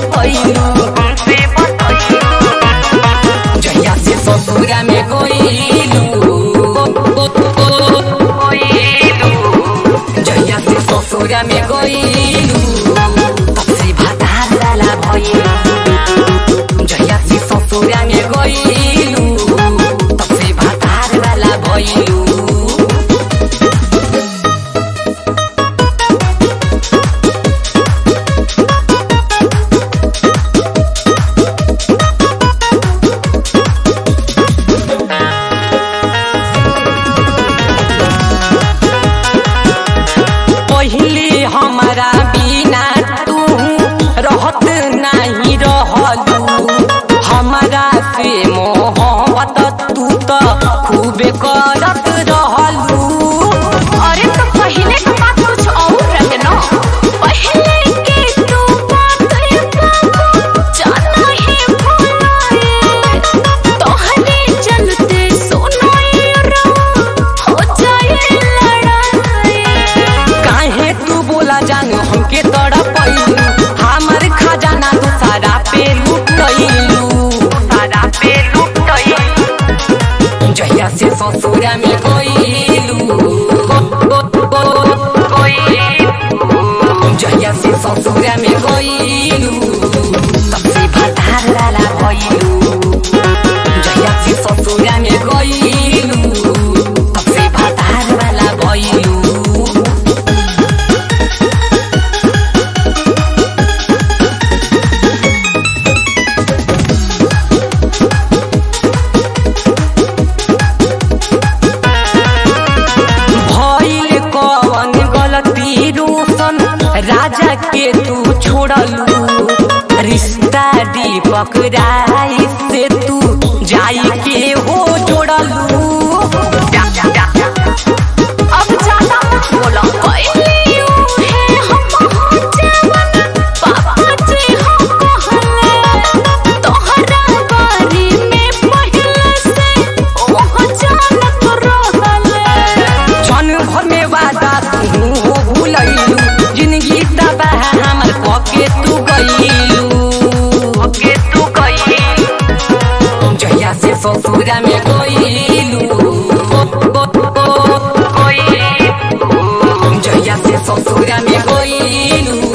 बतैलू जहिया से ससुरा में गइलू जहिया से ससुरा में गइलू तब से भतार वाला भइलू जहिया से ससुरा में गइलू तब से भतार वाला भइलू पहले हमारा बिना तू रहत नहीं रहलू हमारा से मोहब्बत तू तो खूबे करत रहलू। अरे तो पहले का बात कुछ और रहे ना पहले के तू बात है बाबू जाना ही भुलाए तोहरे चलते सुनाई रो हो जाए लड़ाई काहे तू बोला जान हमके तड़पैलू हमार खजाना तो सारा पे लुटैलू जहिया से ससुरा में गइलू जहिया से ससुरा में गइलू तब से भतार वाला भइलू जहिया से ससुरा में गइलू तब से भतार वाला भइलू। भइल कवन गलती रोशन राजा के तू छोड़लू रिश्ता दीपक राय से तू जाई के हो जोड़लू। अब ज्यादा मत बोला पहले यूं है हम हो जवन पापा जी हम कहले तोहरा बारी में पहले से ओह जानत रहले क्षण भर में वादा तू भूलैलू जिंदगी तबाह हमर पके तू गइलू जहिया से ससुरा में गइलू जहिया से ससुरा में गइलू